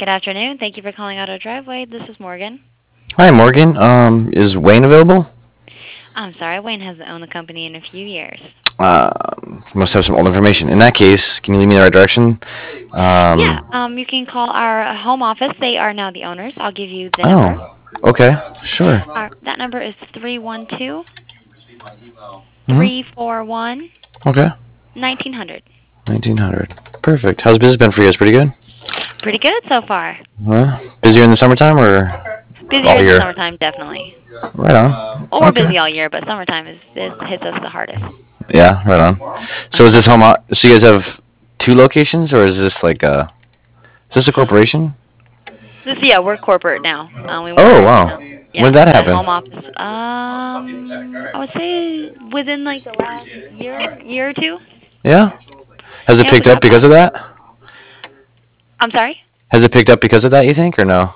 Good afternoon. Thank you for calling Auto Driveway. This is Morgan. Hi, Morgan. Is Wayne available? I'm sorry, Wayne hasn't owned the company in a few years. Uh, must have some old information. In that case, can you lead me in the right direction? Yeah, Um, you can call our home office. They are now the owners. I'll give you the number. oh, okay, sure. That number is 312 Hmm. 341 Okay, 1900. 1900. Perfect. How's business been for you? It's pretty good. Pretty good so far. Busier in the summertime or Busier all in the year? summertime, definitely. Right on. Well, we're Okay. busy all year, but summertime hits us the hardest. Yeah, right on. So is Uh-huh. this so you guys have two locations, or is this is this a corporation? Yeah, we're corporate now. We Oh, were, wow. yeah, When did that the happen? home office. I would say within like the last year or two. Yeah. Has it Yeah, it was picked up about because that. of that? I'm sorry. Has it picked up because of that, you think, or no?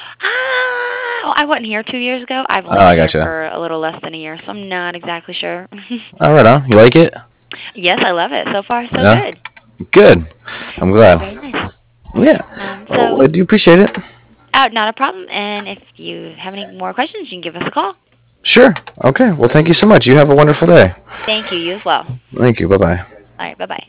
I wasn't here 2 years ago. I've only Oh, I been here gotcha. for a little less than a year, so I'm not exactly sure. Oh, right on. You like it? Yes, I love it. So far, so Yeah. good. Good. I'm Very, glad. very nice. Yeah. So, Well, I do appreciate it. not a problem. And if you have any more questions, you can give us a call. Sure. Okay. Well, thank you so much. You have a wonderful day. Thank you. You as well. Thank you. Bye bye. All right. Bye bye.